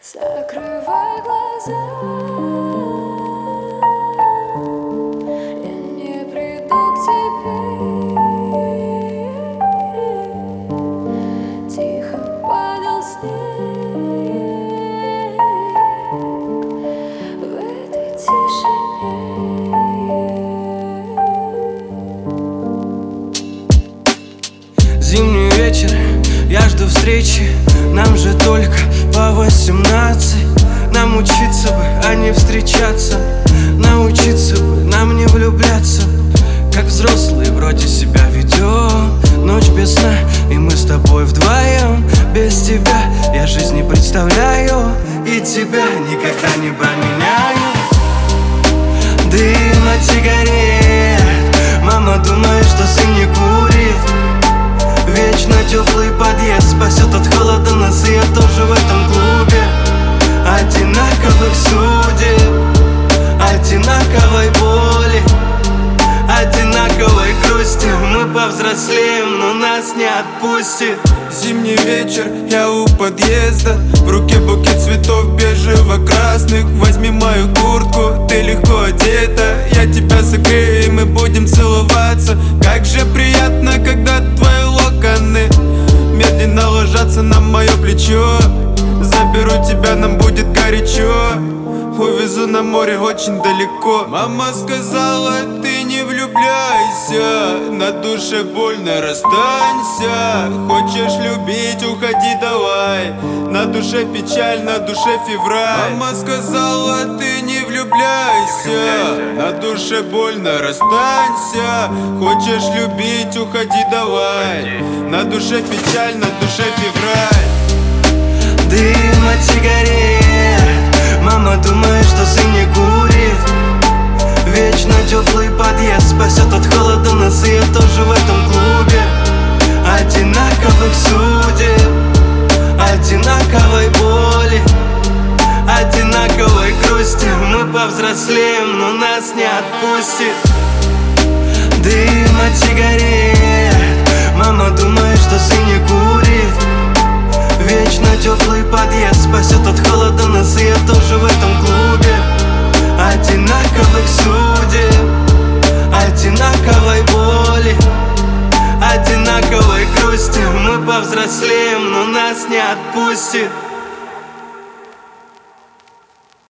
Закрывай глаза, я не приду к тебе. Тихо падал снег в этой тишине. Зимний вечер, я жду встречи. Нам же только по 18. Нам учиться бы, а не встречаться. Научиться бы, нам не влюбляться. Как взрослые вроде себя ведем. Ночь без сна, и мы с тобой вдвоем. Без тебя я жизнь не представляю, и тебя никогда не поменяю. Дым от сигарет, мама думает, что сын не курит. Вечно теплый подъезд спасет от холода нас, и я тоже в этом клубе. Одинаковых судеб, одинаковой боли, одинаковой грусти. Мы повзрослеем, но нас не отпустит. Зимний вечер, я у подъезда. В руке букет цветов бежево-красных. Возьми мою куртку, ты легко одета. Я тебя согрею, и мы будем целоваться. Как же приятно, когда твои локоны медленно ложатся на мое плечо. Заберу тебя, нам будет горячо. Увезу на море очень далеко. Мама сказала, ты не влюбляйся. На душе больно, расстанься. Хочешь любить, уходи давай. На душе печаль, на душе февраль. Мама сказала, ты не влюбляйся. На душе больно, расстанься. Хочешь любить, уходи давай. На душе печаль, на душе февраль. Дым от сигарет, мама думает, что сын не курит. Вечно теплый подъезд спасет от холода нас, и я тоже в этом клубе. Одинаковых судеб, одинаковой боли, одинаковой грусти. Мы повзрослеем, но нас не отпустит. Дым от сигарет, мама думает, что сын не курит. Вечно теплый подъезд спасет от холода нас, и я тоже в этом клубе. Одинаковых судеб, одинаковой боли, одинаковой грусти. Мы повзрослеем, но нас не отпустит.